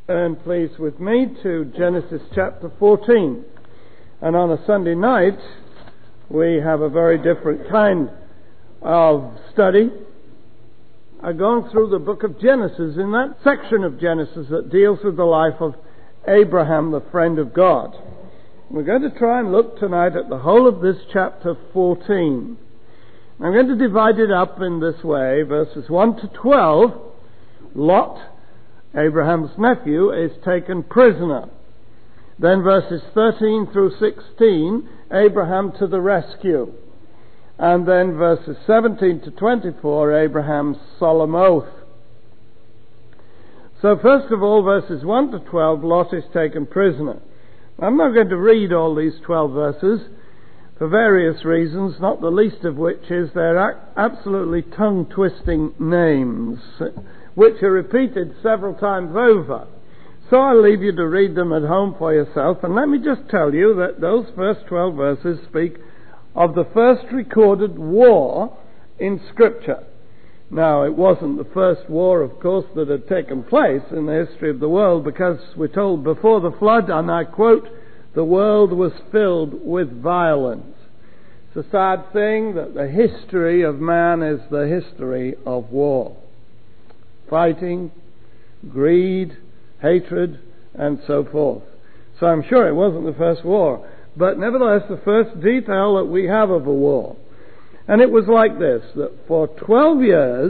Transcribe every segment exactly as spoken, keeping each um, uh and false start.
Turn please with me to Genesis chapter fourteen. And on a Sunday night we have a very different kind of study. I've gone through the book of Genesis, in that section of Genesis that deals with the life of Abraham, the friend of God. We're going to try and look tonight at the whole of this chapter fourteen. I'm going to divide it up in this way: verses one to twelve, Lot, Abraham's nephew, is taken prisoner. Then verses thirteen through sixteen, Abraham to the rescue. And then verses seventeen to twenty-four, Abraham's solemn oath. So first of all, verses one to twelve, Lot is taken prisoner. I'm not going to read all these twelve verses for various reasons, not the least of which is they're absolutely tongue-twisting names, which are repeated several times over. So I'll leave you to read them at home for yourself, and let me just tell you that those first twelve verses speak of the first recorded war in Scripture. Now, it wasn't the first war, of course, that had taken place in the history of the world, because we're told before the flood, and I quote, "The world was filled with violence." It's a sad thing that the history of man is the history of war. Fighting, greed, hatred, and so forth. So I'm sure it wasn't the first war, but nevertheless the first detail that we have of a war. And it was like this, that for twelve years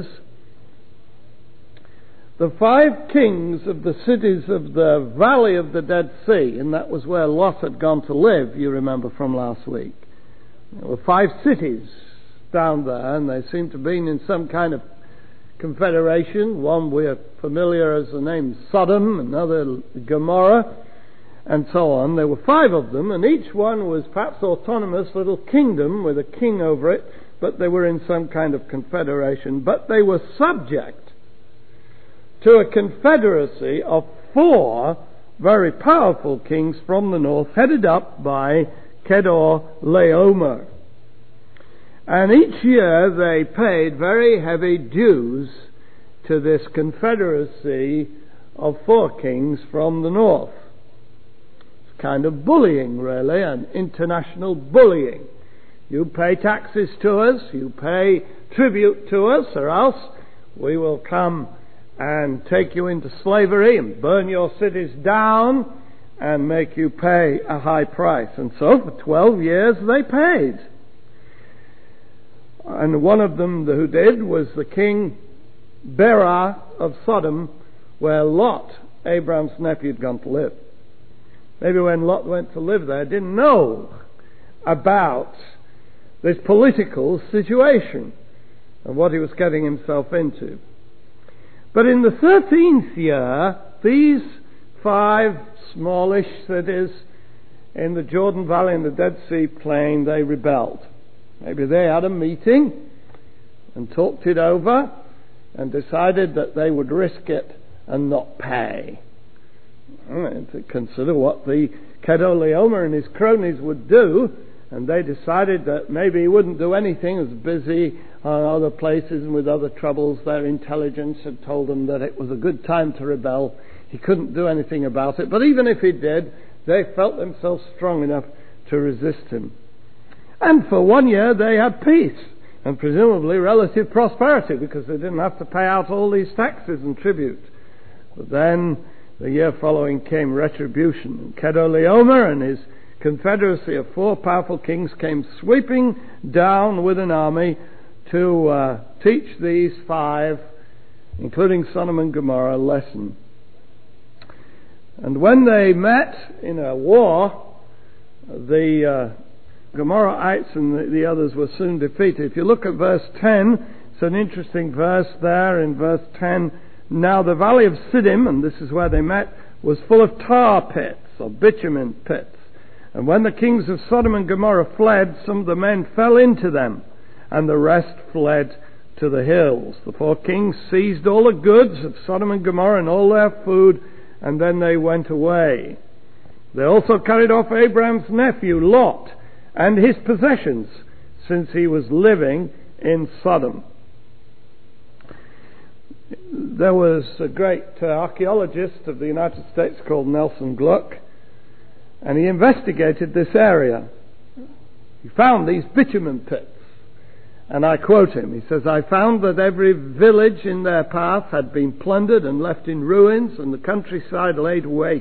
the five kings of the cities of the valley of the Dead Sea, and that was where Lot had gone to live, you remember from last week. There were five cities down there, and they seem to have been in some kind of confederation. One we're familiar as the name Sodom, another Gomorrah, and so on. There were five of them, and each one was perhaps autonomous little kingdom with a king over it, but they were in some kind of confederation. But they were subject to a confederacy of four very powerful kings from the north, headed up by Chedorlaomer. And each year they paid very heavy dues to this confederacy of four kings from the north. It's kind of bullying, really, and international bullying. You pay taxes to us, you pay tribute to us, or else we will come and take you into slavery and burn your cities down and make you pay a high price. And so for twelve years they paid. And one of them who did was the king Bera of Sodom, where Lot, Abraham's nephew, had gone to live. Maybe when Lot went to live there, didn't know about this political situation and what he was getting himself into. But in the thirteenth year, these five smallish cities in the Jordan Valley and the Dead Sea Plain, they rebelled. Maybe they had a meeting and talked it over and decided that they would risk it and not pay. And to consider what the Chedorlaomer and his cronies would do, and they decided that maybe he wouldn't do anything, was busy on other places and with other troubles. Their intelligence had told them that it was a good time to rebel. He couldn't do anything about it, but even if he did, they felt themselves strong enough to resist him. And for one year they had peace, and presumably relative prosperity, because they didn't have to pay out all these taxes and tribute. But then the year following came retribution, and Chedorlaomer and his confederacy of four powerful kings came sweeping down with an army to uh, teach these five, including Sodom and Gomorrah, a lesson. And when they met in a war, the uh, Gomorrahites and the, the others were soon defeated. If you look at verse ten, it's an interesting verse there in verse ten. Now the valley of Siddim, and this is where they met, was full of tar pits, or bitumen pits. And when the kings of Sodom and Gomorrah fled, some of the men fell into them, and the rest fled to the hills. The four kings seized all the goods of Sodom and Gomorrah and all their food, and then they went away. They also carried off Abraham's nephew Lot and his possessions, since he was living in Sodom. there was a great uh, archaeologist of the United States called Nelson Gluck, and he investigated this area. He found these bitumen pits, and I quote him. He says, "I found that every village in their path had been plundered and left in ruins, and the countryside laid waste.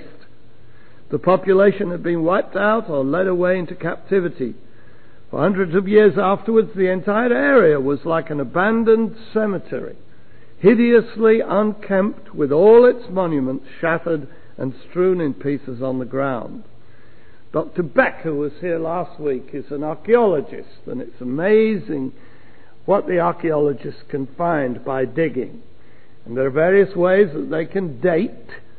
The population had been wiped out or led away into captivity. For hundreds of years afterwards, the entire area was like an abandoned cemetery, hideously unkempt, with all its monuments shattered and strewn in pieces on the ground." Doctor Beck, who was here last week, is an archaeologist, and it's amazing what the archaeologists can find by digging. And there are various ways that they can date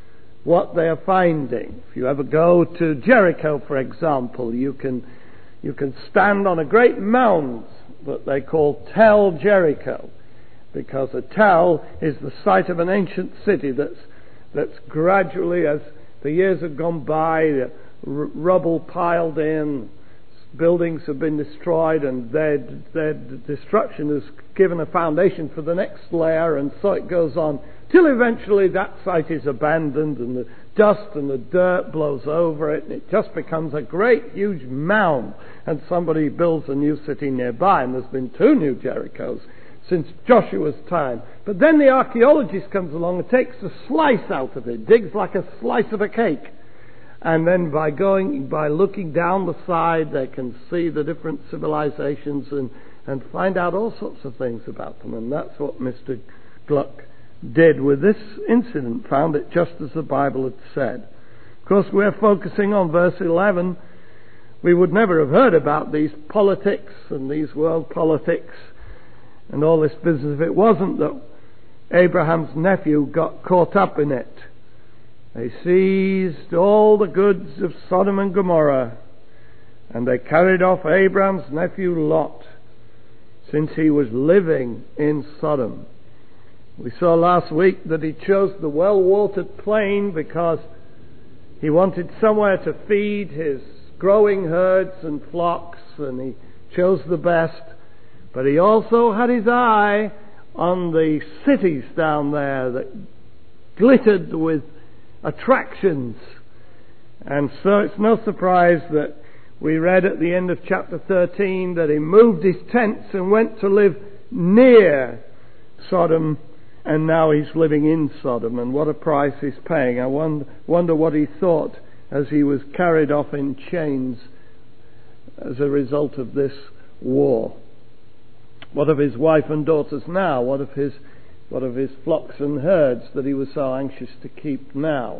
what they are finding. If you ever go to Jericho, for example, you can you can stand on a great mound that they call Tel Jericho, because a tell is the site of an ancient city that's that's gradually, as the years have gone by, the r- rubble piled in, buildings have been destroyed, and their their destruction has given a foundation for the next layer, and so it goes on till eventually that site is abandoned, and the dust and the dirt blows over it, and it just becomes a great huge mound, and somebody builds a new city nearby. And there's been two new Jerichos since Joshua's time. But then the archaeologist comes along and takes a slice out of it, digs like a slice of a cake, and then by going by looking down the side, they can see the different civilizations and and find out all sorts of things about them. And that's what Mister Gluck did with this incident, found it just as the Bible had said. Of course, we're focusing on verse eleven. We would never have heard about these politics and these world politics and all this business if it wasn't that Abraham's nephew got caught up in it. They seized all the goods of Sodom and Gomorrah, and they carried off Abraham's nephew Lot, since he was living in Sodom. We saw last week that he chose the well-watered plain because he wanted somewhere to feed his growing herds and flocks, and he chose the best. But he also had his eye on the cities down there that glittered with attractions. And so it's no surprise that we read at the end of chapter thirteen that he moved his tents and went to live near Sodom, and now he's living in Sodom, and what a price he's paying. I wonder, wonder what he thought as he was carried off in chains as a result of this war. What of his wife and daughters now? What of his what of his flocks and herds that he was so anxious to keep now?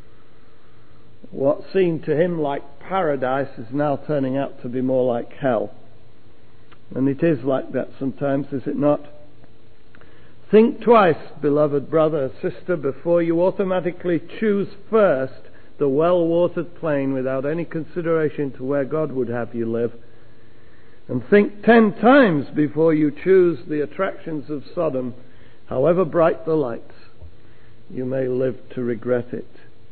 What seemed to him like paradise is now turning out to be more like hell. And it is like that sometimes, is it not? Think twice, beloved brother or sister, before you automatically choose first the well-watered plain without any consideration to where God would have you live. And think ten times before you choose the attractions of Sodom, however bright the lights. You may live to regret it.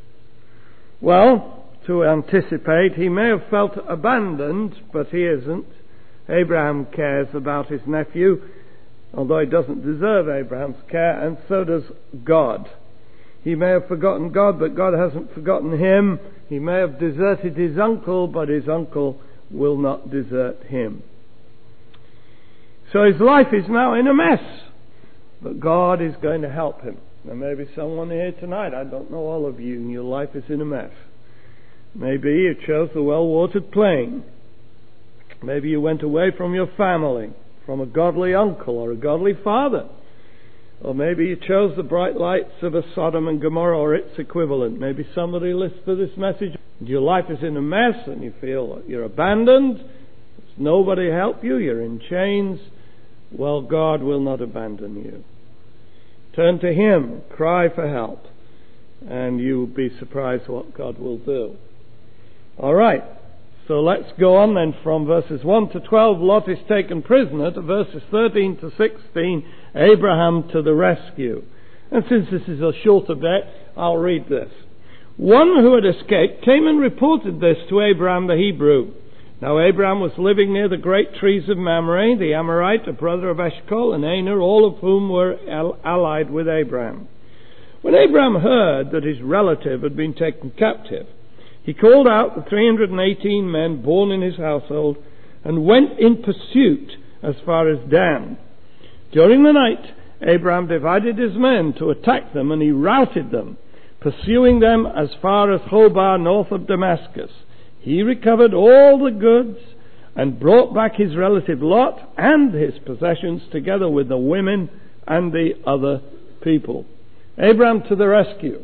Well, to anticipate, he may have felt abandoned, but he isn't. Abraham cares about his nephew, although he doesn't deserve Abraham's care, and so does God. He may have forgotten God, but God hasn't forgotten him. He may have deserted his uncle, but his uncle will not desert him. So his life is now in a mess, but God is going to help him. There may be someone here tonight, I don't know all of you, and your life is in a mess. Maybe you chose the well-watered plain. Maybe you went away from your family, from a godly uncle or a godly father. Or maybe you chose the bright lights of a Sodom and Gomorrah or its equivalent. Maybe somebody listens to this message, your life is in a mess and you feel that you're abandoned. There's nobody help you, you're in chains. Well, God will not abandon you. Turn to Him, cry for help, and you'll be surprised what God will do. All right, so let's go on then from verses one to twelve, Lot is taken prisoner, to verses thirteen to sixteen, Abraham to the rescue. And since this is a shorter bit, I'll read this. One who had escaped came and reported this to Abraham the Hebrew. Now Abraham was living near the great trees of Mamre, the Amorite, a brother of Eshcol and Aner, all of whom were allied with Abraham. When Abraham heard that his relative had been taken captive, he called out the three hundred eighteen men born in his household and went in pursuit as far as Dan. During the night, Abraham divided his men to attack them, and he routed them, pursuing them as far as Hobah, north of Damascus. He recovered all the goods and brought back his relative Lot and his possessions, together with the women and the other people. Abraham to the rescue.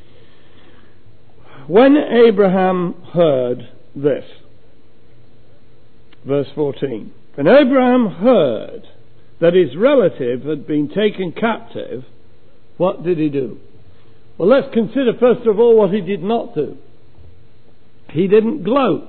When Abraham heard this, verse fourteen, when Abraham heard that his relative had been taken captive, what did he do? Well, let's consider first of all what he did not do. He didn't gloat.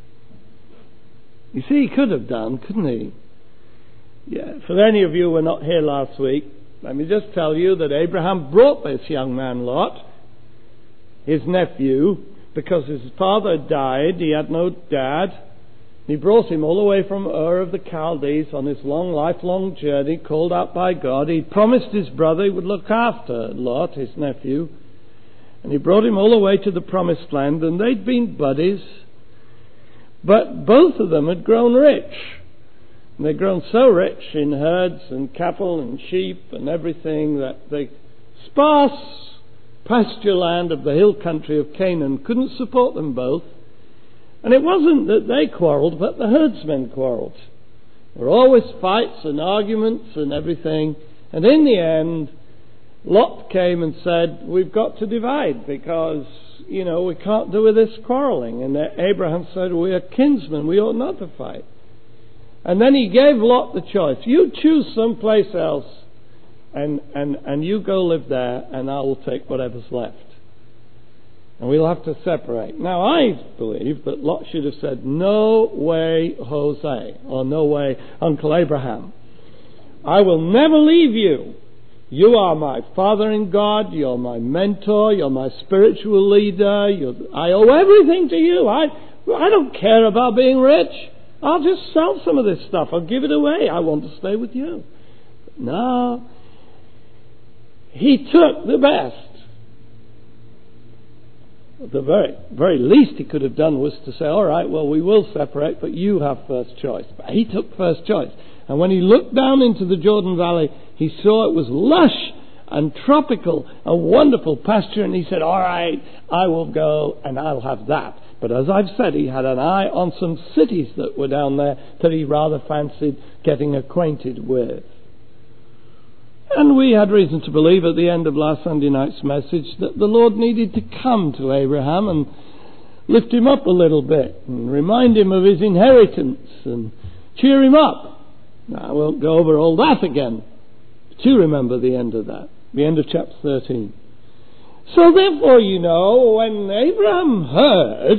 You see, he could have done, couldn't he? Yeah. For any of you who were not here last week, let me just tell you that Abraham brought this young man Lot, his nephew, because his father died. He had no dad. He brought him all the way from Ur of the Chaldees on his long, lifelong journey, called out by God. He promised his brother he would look after Lot, his nephew. And he brought him all the way to the promised land, and they'd been buddies. But both of them had grown rich. And they'd grown so rich in herds and cattle and sheep and everything that the sparse pasture land of the hill country of Canaan couldn't support them both. And it wasn't that they quarrelled, but the herdsmen quarrelled. There were always fights and arguments and everything. And in the end, Lot came and said, we've got to divide because, you know, we can't do with this quarrelling. And Abraham said, we are kinsmen, we ought not to fight. And then he gave Lot the choice. You choose someplace else and, and, and you go live there, and I will take whatever's left. And we'll have to separate. Now, I believe that Lot should have said, no way, Jose, or no way, Uncle Abraham. I will never leave you. You are my father in God. You're my mentor. You're my spiritual leader. You're, I owe everything to you. I, I don't care about being rich. I'll just sell some of this stuff. I'll give it away. I want to stay with you. But no. He took the best. The very, very least he could have done was to say, all right, well, we will separate, but you have first choice. But he took first choice. And when he looked down into the Jordan Valley, he saw it was lush and tropical, a wonderful pasture, and he said, all right, I will go and I'll have that. But as I've said, he had an eye on some cities that were down there that he rather fancied getting acquainted with. And we had reason to believe at the end of last Sunday night's message that the Lord needed to come to Abraham and lift him up a little bit and remind him of his inheritance and cheer him up. Now, I won't go over all that again, but you remember the end of that, the end of chapter thirteen. So therefore, you know, when Abraham heard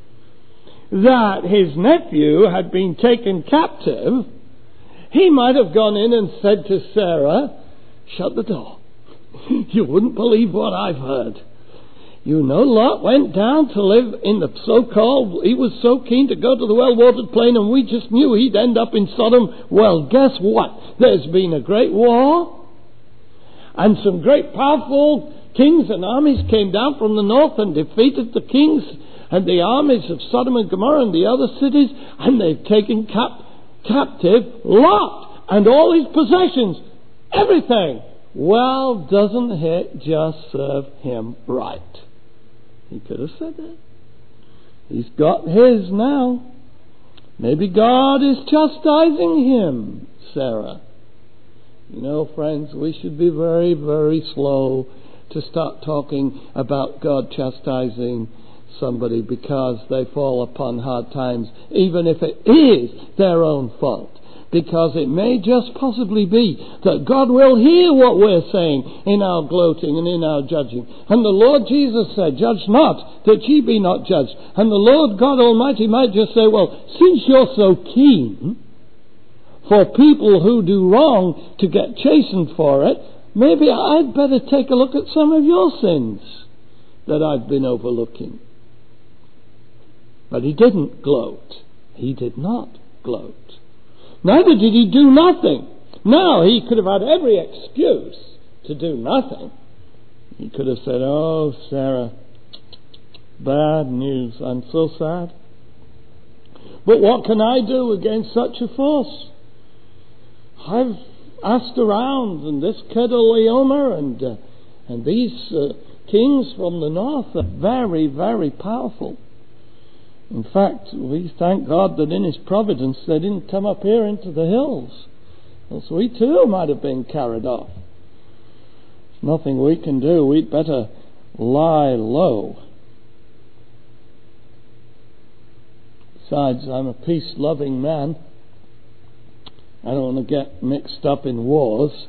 that his nephew had been taken captive, he might have gone in and said to Sarah, shut the door. You wouldn't believe what I've heard. You know, Lot went down to live in the so-called, he was so keen to go to the well-watered plain, and we just knew he'd end up in Sodom. Well, guess what? There's been a great war, and some great powerful kings and armies came down from the north and defeated the kings and the armies of Sodom and Gomorrah and the other cities, and they've taken cap- captive Lot and all his possessions, everything. Well, doesn't it just serve him right? He could have said that. He's got his now. Maybe God is chastising him, Sarah. You know, friends, we should be very, very slow to start talking about God chastising somebody because they fall upon hard times, even if it is their own fault. Because it may just possibly be that God will hear what we're saying in our gloating and in our judging. And the Lord Jesus said, judge not, that ye be not judged. And the Lord God Almighty might just say, well, since you're so keen for people who do wrong to get chastened for it, maybe I'd better take a look at some of your sins that I've been overlooking. But he didn't gloat. He did not gloat. Neither did he do nothing. Now, he could have had every excuse to do nothing. He could have said, "Oh, Sarah, bad news. I'm so sad. But what can I do against such a force? I've asked around, and this Kedorlaomer and uh, and these uh, kings from the north are very, very powerful. In fact, we thank God that in His providence they didn't come up here into the hills, else we too might have been carried off. There's nothing we can do. We'd better lie low. Besides, I'm a peace-loving man. I don't want to get mixed up in wars.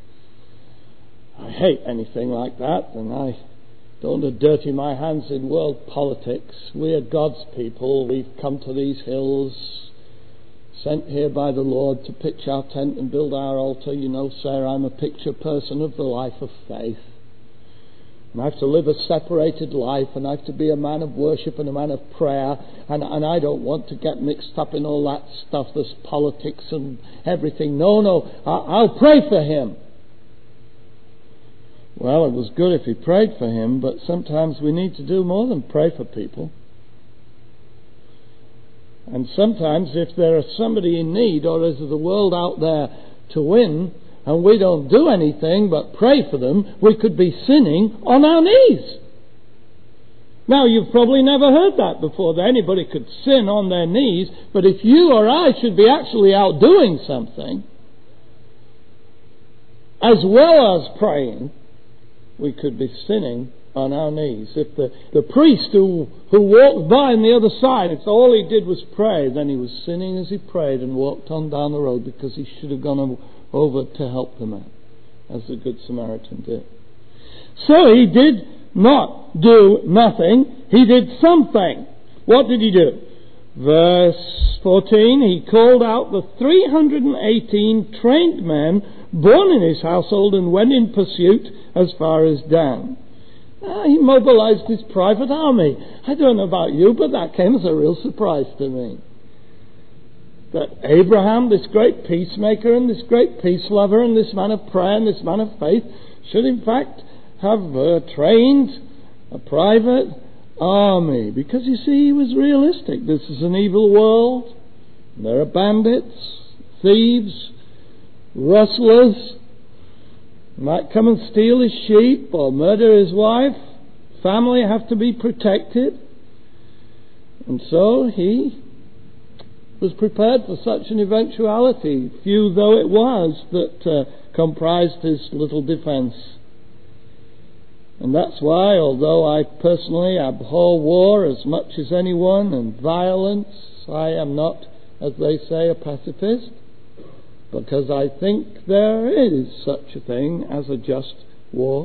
I hate anything like that, and I don't want to dirty my hands in world politics. We are God's people. We've come to these hills, sent here by the Lord to pitch our tent and build our altar. You know, sir, I'm a picture person of the life of faith. And I have to live a separated life, and I have to be a man of worship and a man of prayer, and, and I don't want to get mixed up in all that stuff, this politics and everything. No, no, I, I'll pray for him. Well, it was good if he prayed for him, but sometimes we need to do more than pray for people. And sometimes if there is somebody in need, or is the world out there to win, and we don't do anything but pray for them, we could be sinning on our knees. Now, you've probably never heard that before, that anybody could sin on their knees, but if you or I should be actually out doing something, as well as praying, we could be sinning on our knees. If the, the priest who, who walked by on the other side, if all he did was pray, then he was sinning as he prayed and walked on down the road, because he should have gone over to help the man, as the Good Samaritan did. So he did not do nothing, he did something. What did he do? Verse fourteen, he called out the three hundred eighteen trained men born in his household and went in pursuit as far as Dan. Ah, he mobilized his private army. I don't know about you, but that came as a real surprise to me. That Abraham, this great peacemaker and this great peace lover and this man of prayer and this man of faith, should in fact have uh, trained a private army. Because you see, he was realistic. This is an evil world. There are bandits, thieves, rustlers, might come and steal his sheep or murder his wife. Family have to be protected. And so he was prepared for such an eventuality, few though it was, that uh, comprised his little defence. And that's why, although I personally abhor war as much as anyone and violence, I am not, as they say, a pacifist, because I think there is such a thing as a just war.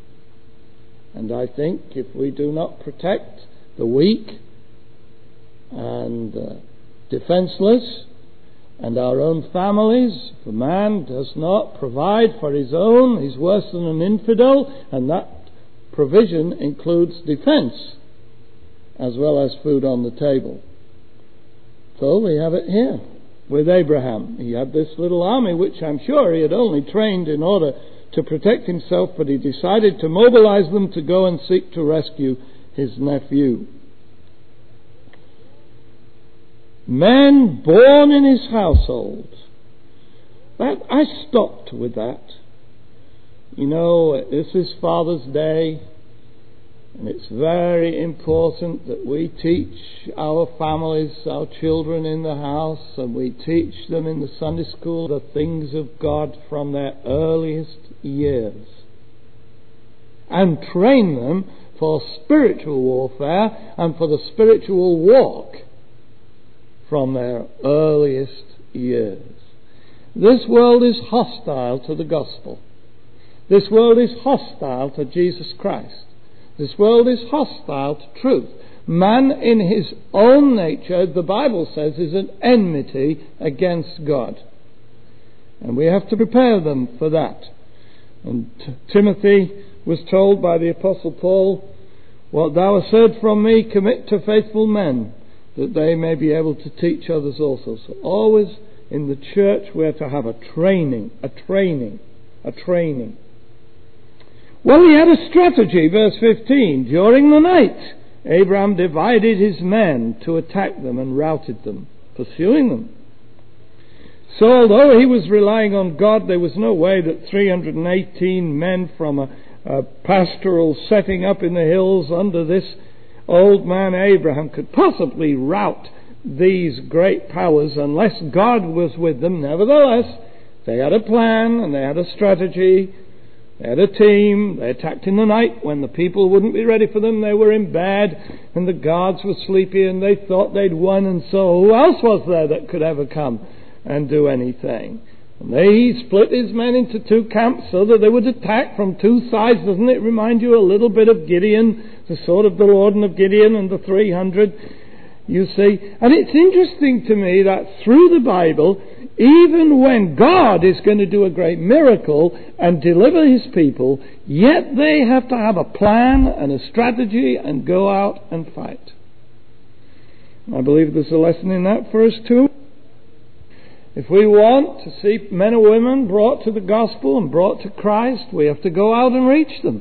And I think if we do not protect the weak and uh, defenseless and our own families, if a man does not provide for his own, he's worse than an infidel, and that provision includes defense as well as food on the table. So we have it here with Abraham. He had this little army, which I'm sure he had only trained in order to protect himself, but he decided to mobilize them to go and seek to rescue his nephew. Men born in his household. That, I stopped with that. You know, this is Father's Day, and it's very important that we teach our families, our children in the house, and we teach them in the Sunday school the things of God from their earliest years, and train them for spiritual warfare and for the spiritual walk from their earliest years. This world is hostile to the gospel. This world is hostile to Jesus Christ. This world is hostile to truth. Man in his own nature, the Bible says, is an enmity against God. And we have to prepare them for that. And T- Timothy was told by the Apostle Paul, "What thou hast heard from me, commit to faithful men, that they may be able to teach others also. So always in the church we're to have a training, a training, a training. Well, he had a strategy, verse fifteen. During the night, Abraham divided his men to attack them and routed them, pursuing them. So although he was relying on God, there was no way that three hundred eighteen men from a, a pastoral setting up in the hills under this old man Abraham could possibly rout these great powers unless God was with them. Nevertheless, they had a plan and they had a strategy. They had a team. They attacked in the night when the people wouldn't be ready for them. They were in bed and the guards were sleepy and they thought they'd won, and so who else was there that could ever come and do anything? And they, he split his men into two camps so that they would attack from two sides. Doesn't it remind you a little bit of Gideon, the sword of the Lord and of Gideon and the three hundred? You see, and it's interesting to me that through the Bible, even when God is going to do a great miracle and deliver his people, yet they have to have a plan and a strategy and go out and fight. I believe there's a lesson in that for us too. If we want to see men and women brought to the gospel and brought to Christ, we have to go out and reach them.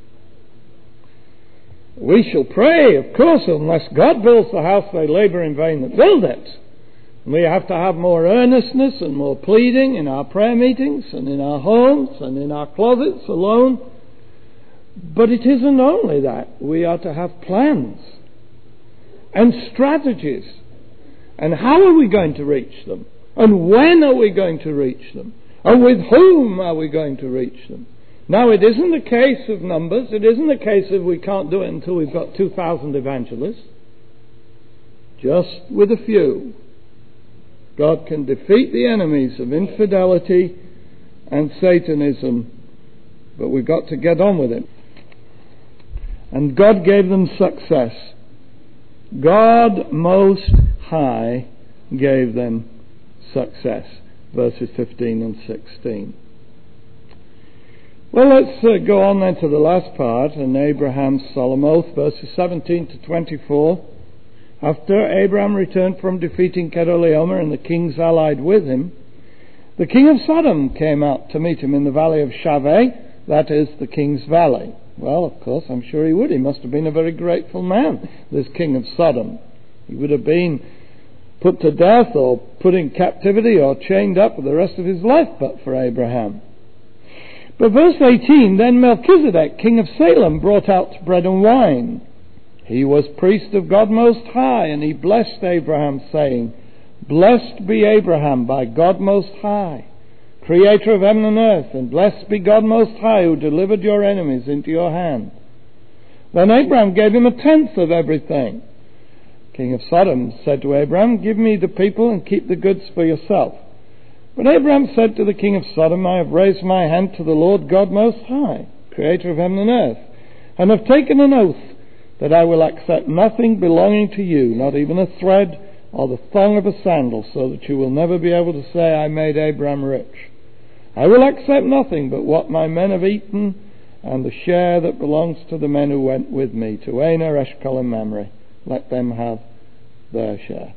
We shall pray, of course, unless God builds the house, they labour in vain that build it. We have to have more earnestness and more pleading in our prayer meetings and in our homes and in our closets alone. But it isn't only that. We are to have plans and strategies. And how are we going to reach them? And when are we going to reach them? And with whom are we going to reach them? Now, it isn't a case of numbers. It isn't a case of we can't do it until we've got two thousand evangelists. Just with a few, God can defeat the enemies of infidelity and Satanism, but we've got to get on with it. And God gave them success. God Most High gave them success. Verses fifteen and sixteen. Well, let's uh, go on then to the last part, and Abraham's solemn oath, verses seventeen to twenty-four. After Abraham returned from defeating Chedorlaomer and the kings allied with him, the king of Sodom came out to meet him in the valley of Shaveh, that is, the king's valley. Well, of course, I'm sure he would. He must have been a very grateful man, this king of Sodom. He would have been put to death or put in captivity or chained up for the rest of his life but for Abraham. But verse eighteen, then Melchizedek, king of Salem, brought out bread and wine. He was priest of God Most High, and he blessed Abraham, saying, Blessed be Abraham by God Most High, creator of heaven and earth, and blessed be God Most High, who delivered your enemies into your hand. Then Abraham gave him a tenth of everything. King of Sodom said to Abraham, Give me the people and keep the goods for yourself. But Abraham said to the king of Sodom, I have raised my hand to the Lord God Most High, creator of heaven and earth, and have taken an oath that I will accept nothing belonging to you, not even a thread or the thong of a sandal, so that you will never be able to say, I made Abraham rich. I will accept nothing but what my men have eaten, and the share that belongs to the men who went with me, to Aner, Eshcol, and Mamre. Let them have their share.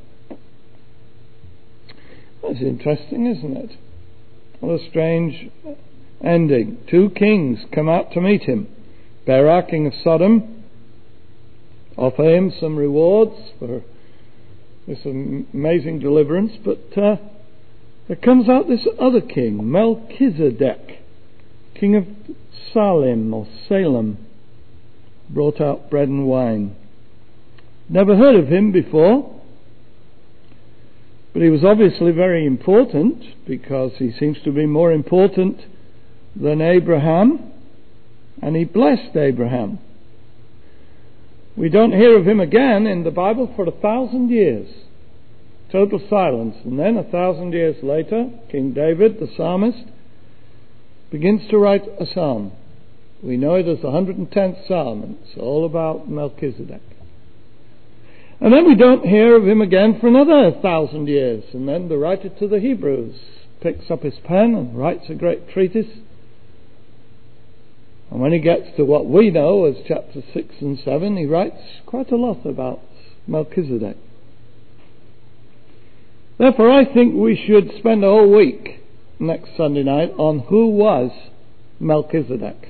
That's interesting, isn't it? What a strange ending. Two kings come out to meet him. Bera, king of Sodom, offer him some rewards for this amazing deliverance, but uh, there comes out this other king, Melchizedek, king of Salem or Salem, brought out bread and wine. Never heard of him before. But he was obviously very important, because he seems to be more important than Abraham, and he blessed Abraham. We don't hear of him again in the Bible for a thousand years. Total silence. And then a thousand years later, King David, the psalmist, begins to write a psalm. We know it as the one hundred tenth psalm, and it's all about Melchizedek. And then we don't hear of him again for another thousand years. And then the writer to the Hebrews picks up his pen and writes a great treatise. And when he gets to what we know as chapter six and seven, he writes quite a lot about Melchizedek. Therefore, I think we should spend a whole week next Sunday night on who was Melchizedek,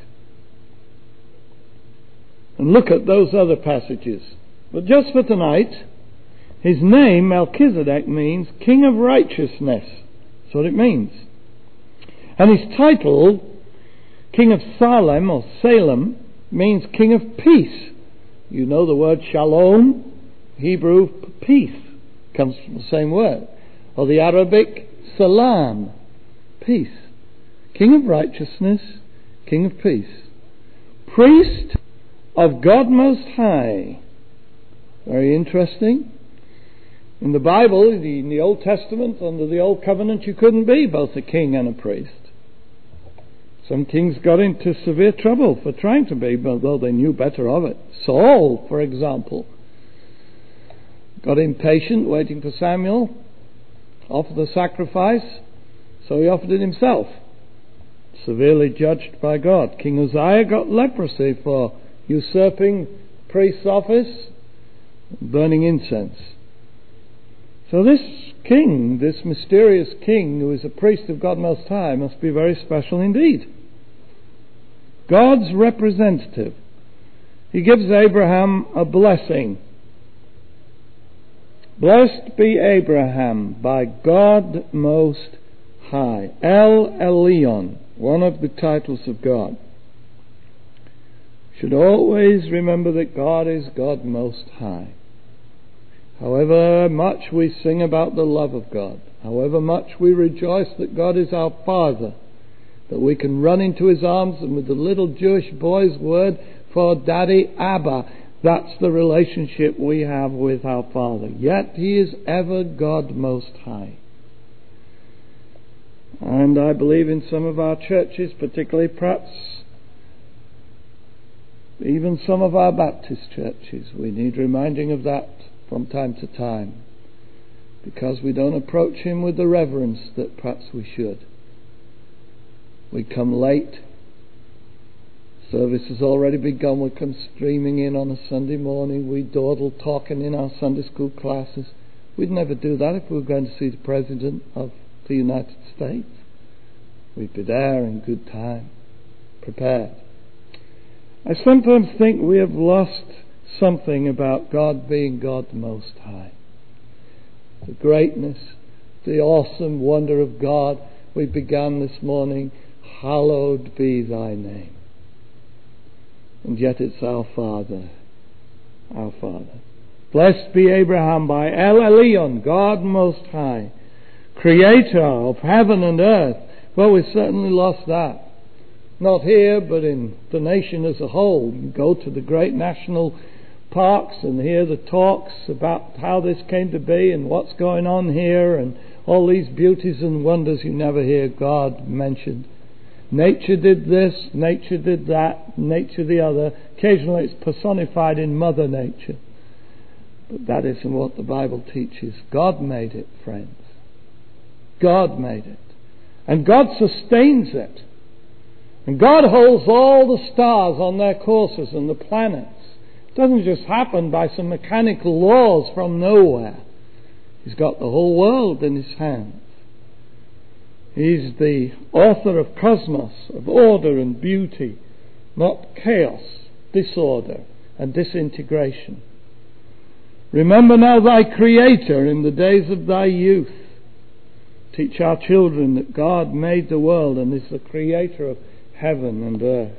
and look at those other passages. But just for tonight, his name, Melchizedek, means King of Righteousness. That's what it means. And his title, King of Salem or Salem, means King of Peace. You know the word Shalom, Hebrew peace, comes from the same word. Or the Arabic Salam, peace. King of Righteousness, King of Peace. Priest of God Most High. Very interesting. In the Bible, in the Old Testament, under the Old Covenant, you couldn't be both a king and a priest. Some kings got into severe trouble for trying to be, although they knew better of it. Saul, for example, got impatient waiting for Samuel, offered the sacrifice, so he offered it himself. Severely judged by God. King Uzziah got leprosy for usurping priest's office, burning incense. So this king, this mysterious king who is a priest of God Most High, must be very special indeed. God's representative. He gives Abraham a blessing. Blessed be Abraham by God Most High. El Elyon, one of the titles of God. Should always remember that God is God Most High. However much we sing about the love of God, however much we rejoice that God is our Father, that we can run into His arms, and with the little Jewish boy's word for Daddy, Abba, that's the relationship we have with our Father. Yet He is ever God Most High. And I believe in some of our churches, particularly perhaps even some of our Baptist churches, we need reminding of that from time to time, because we don't approach Him with the reverence that perhaps we should. We come late. Service has already begun. We come streaming in on a Sunday morning. We dawdle talking in our Sunday school classes. We'd never do that if we were going to see the President of the United States. We'd be there in good time, prepared. I sometimes think we have lost something about God being God Most High. The greatness, the awesome wonder of God. We began this morning, hallowed be thy name. And yet it's our Father, our Father. Blessed be Abraham by El Elyon, God Most High, Creator of heaven and earth. Well, we've certainly lost that. Not here, but in the nation as a whole. You go to the great national parks and hear the talks about how this came to be and what's going on here and all these beauties and wonders. You never hear God mentioned. Nature did this, nature did that, nature the other. Occasionally it's personified in Mother Nature. But that isn't what the Bible teaches. God made it, friends. God made it. And God sustains it. And God holds all the stars on their courses and the planets. It doesn't just happen by some mechanical laws from nowhere. He's got the whole world in His hands. He's the author of cosmos, of order and beauty, not chaos, disorder and disintegration. Remember now thy Creator in the days of thy youth. Teach our children that God made the world and is the Creator of heaven and earth.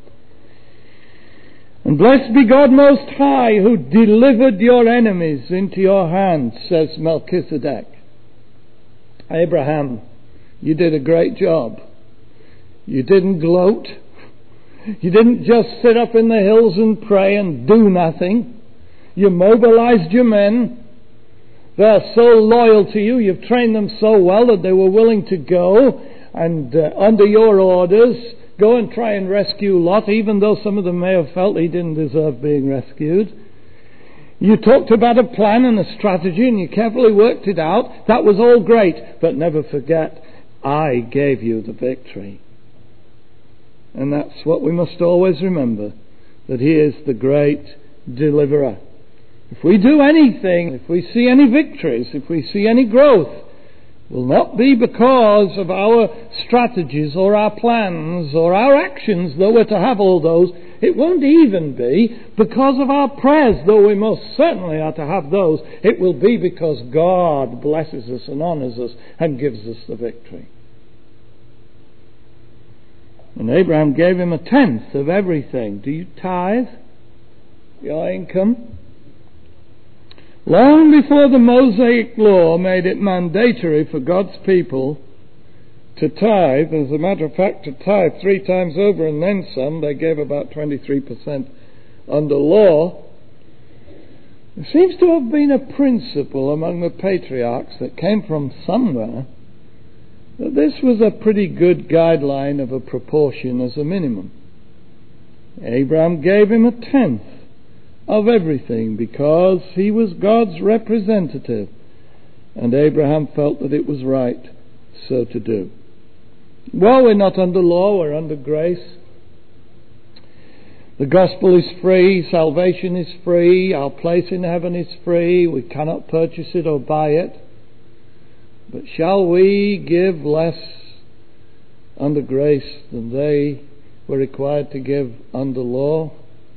And blessed be God Most High, who delivered your enemies into your hands, says Melchizedek. Abraham, you did a great job. You didn't gloat. You didn't just sit up in the hills and pray and do nothing. You mobilized your men. They're so loyal to you. You've trained them so well that they were willing to go and uh, under your orders go and try and rescue Lot, even though some of them may have felt he didn't deserve being rescued. You talked about a plan and a strategy and you carefully worked it out. That was all great, but never forget, I gave you the victory. And that's what we must always remember, that He is the great deliverer. If we do anything, if we see any victories, if we see any growth, it will not be because of our strategies or our plans or our actions, though we're to have all those. It won't even be because of our prayers, though we most certainly are to have those. It will be because God blesses us and honours us and gives us the victory. And Abraham gave him a tenth of everything. Do you tithe your income? Long before the Mosaic law made it mandatory for God's people to tithe, as a matter of fact, to tithe three times over and then some, they gave about twenty-three percent under law. There seems to have been a principle among the patriarchs that came from somewhere, that this was a pretty good guideline of a proportion as a minimum. Abraham gave him a tenth of everything because he was God's representative, and Abraham felt that it was right so to do. Well, we're not under law, we're under grace. The gospel is free, salvation is free, our place in heaven is free, we cannot purchase it or buy it. But shall we give less under grace than they were required to give under law?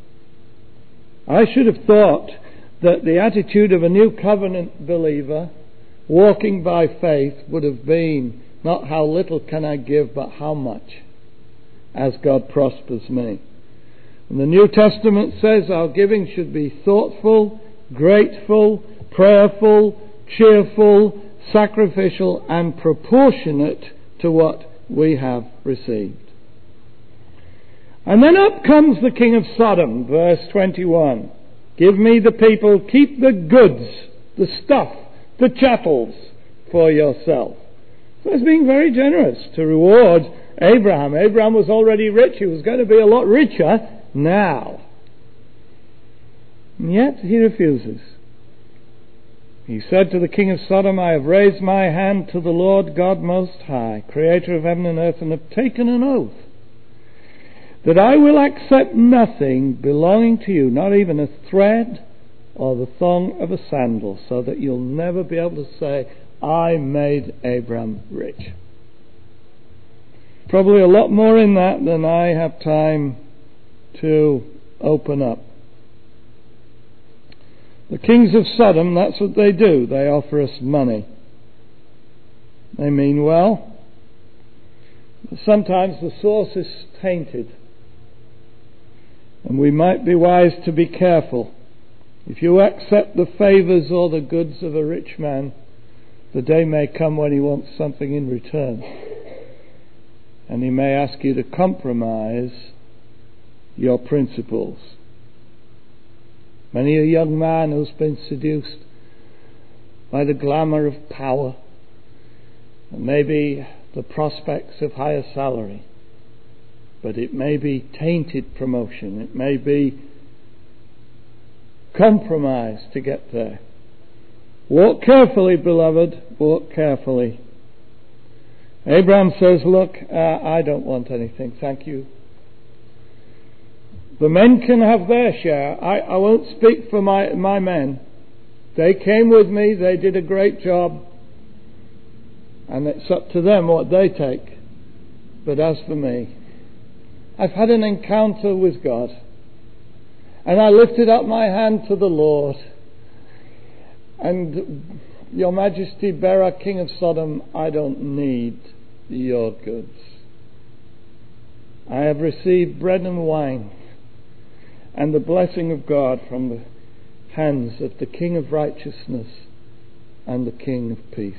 I should have thought that the attitude of a new covenant believer walking by faith would have been not how little can I give, but how much, as God prospers me. And the New Testament says our giving should be thoughtful, grateful, prayerful, cheerful, sacrificial, and proportionate to what we have received. And then up comes the king of Sodom, verse twenty-one. Give me the people, keep the goods, the stuff, the chattels for yourself. So he's being very generous to reward Abraham. Abraham was already rich. He was going to be a lot richer now. And yet he refuses. He said to the king of Sodom, I have raised my hand to the Lord God Most High, creator of heaven and earth, and have taken an oath that I will accept nothing belonging to you, not even a thread or the thong of a sandal, so that you'll never be able to say, I made Abraham rich. Probably a lot more in that than I have time to open up. The kings of Sodom, that's what they do. They offer us money. They mean well, but sometimes the source is tainted. And we might be wise to be careful. If you accept the favours or the goods of a rich man, the day may come when he wants something in return. And he may ask you to compromise your principles. Many a young man who's been seduced by the glamour of power and maybe the prospects of higher salary, but it may be tainted promotion, it may be compromise to get there. Walk carefully, beloved, walk carefully. Abraham says, look, uh, I don't want anything, thank you. The men can have their share. I, I won't speak for my, my men. They came with me, they did a great job, and it's up to them what they take. But as for me, I've had an encounter with God, and I lifted up my hand to the Lord, and Your Majesty, Bera, King of Sodom, I don't need your goods. I have received bread and wine and the blessing of God from the hands of the King of righteousness and the King of peace.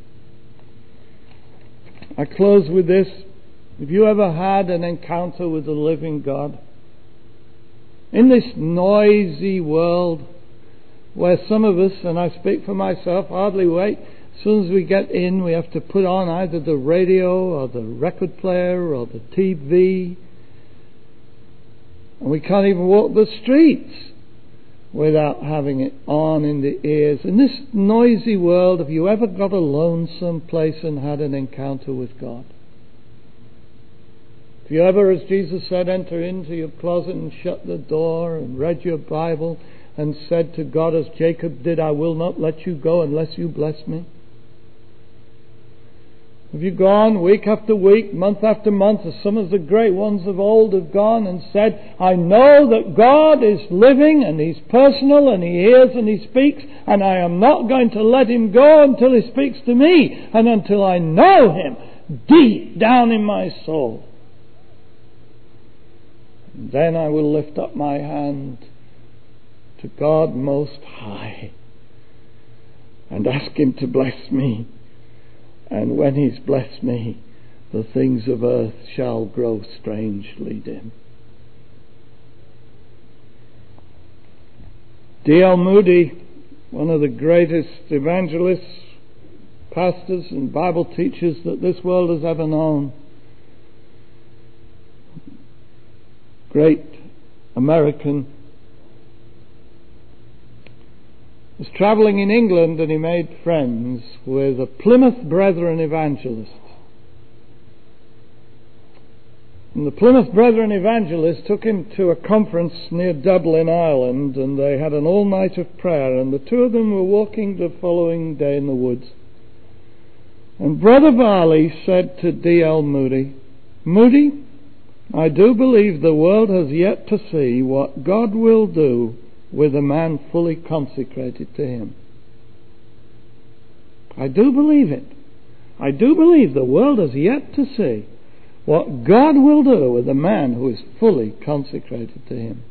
I close with this. Have you ever had an encounter with the living God? In this noisy world where some of us, and I speak for myself, hardly wait. As soon as we get in, we have to put on either the radio or the record player or the T V. And we can't even walk the streets without having it on in the ears. In this noisy world, have you ever got alone someplace and had an encounter with God? Have you ever, as Jesus said, enter into your closet and shut the door and read your Bible and said to God as Jacob did, I will not let you go unless you bless me? Have you gone week after week, month after month, as some of the great ones of old have gone and said, I know that God is living and He's personal and He hears and He speaks, and I am not going to let Him go until He speaks to me and until I know Him deep down in my soul. And then I will lift up my hand to God Most High and ask Him to bless me. And when He's blessed me, the things of earth shall grow strangely dim. D L Moody, one of the greatest evangelists, pastors and Bible teachers that this world has ever known, great American, was travelling in England, and he made friends with a Plymouth Brethren evangelist. And the Plymouth Brethren evangelist took him to a conference near Dublin, Ireland, and they had an all-night of prayer, and the two of them were walking the following day in the woods. And Brother Varley said to D L Moody, Moody, I do believe the world has yet to see what God will do with a man fully consecrated to Him. I do believe it. I do believe the world has yet to see what God will do with a man who is fully consecrated to Him.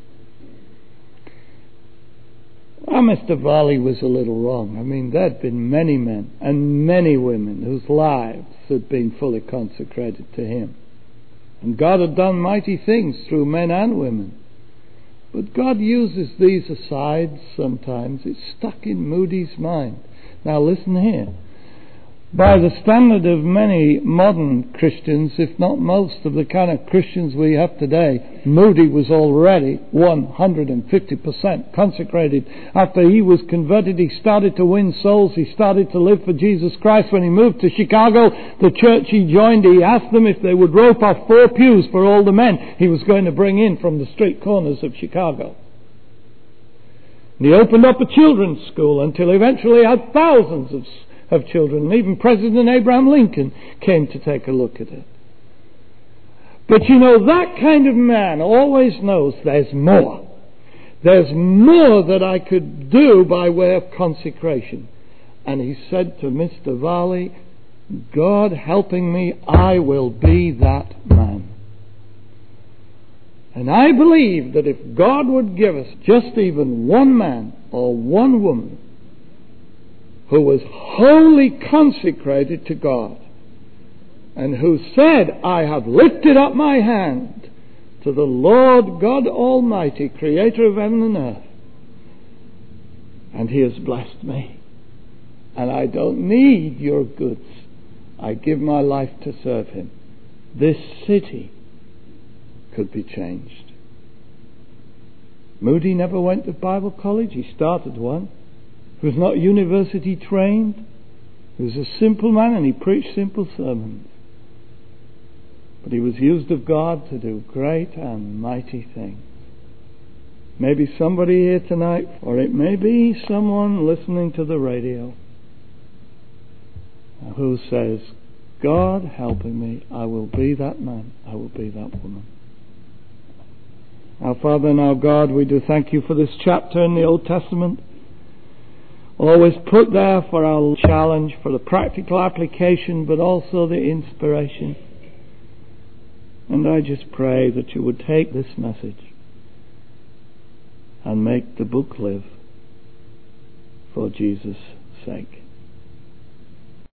Well, Mister Varley was a little wrong. I mean, there had been many men and many women whose lives had been fully consecrated to Him. And God had done mighty things through men and women. But God uses these asides sometimes. It's stuck in Moody's mind. Now listen here. By the standard of many modern Christians, if not most of the kind of Christians we have today, Moody was already one hundred fifty percent consecrated. After he was converted, he started to win souls. He started to live for Jesus Christ. When he moved to Chicago, the church he joined, he asked them if they would rope off four pews for all the men he was going to bring in from the street corners of Chicago. And he opened up a children's school until eventually he had thousands of of children, and even President Abraham Lincoln came to take a look at it. But you know, that kind of man always knows there's more. There's more that I could do by way of consecration. And he said to Mister Varley, God helping me, I will be that man. And I believe that if God would give us just even one man or one woman who was wholly consecrated to God, and who said, I have lifted up my hand to the Lord God Almighty, creator of heaven and earth, and He has blessed me, and I don't need your goods, I give my life to serve Him, this city could be changed. Moody never went to Bible college. He started one. He was not university trained. He was a simple man, and he preached simple sermons. But he was used of God to do great and mighty things. Maybe somebody here tonight, or it may be someone listening to the radio, who says, God helping me, I will be that man, I will be that woman. Our Father and our God, we do thank You for this chapter in the Old Testament, always put there for our challenge, for the practical application, but also the inspiration. And I just pray that You would take this message and make the book live for Jesus' sake.